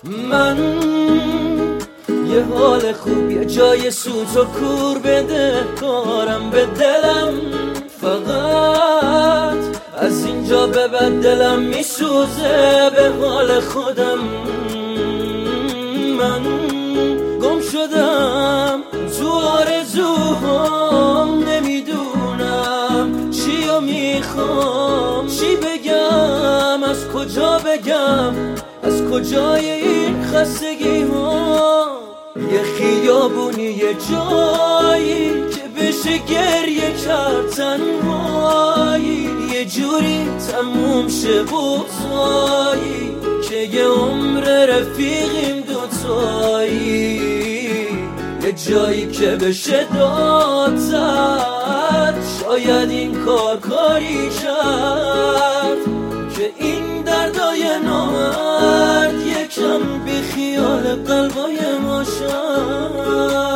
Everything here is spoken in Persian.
من یه حال خوب، یه جای سوت و کور بده کارم به دلم، فقط از اینجا به بعد دلم میسوزه به حال خودم. من گم شدم تو آرزوهام، نمیدونم چیو میخوام، چی بگم، از کجا بگم، از کجای این خستگی ها. یه خیابونی، یه جایی که بشه گریه کرد تنهایی، یه جوری تموم شه بغضایی که یه عمر رفیقیم دوتایی. یه جایی که بشه داد زد، شاید این کار کاری کرد که این دردای نامرد یکم بی خیال قلبای ما شد.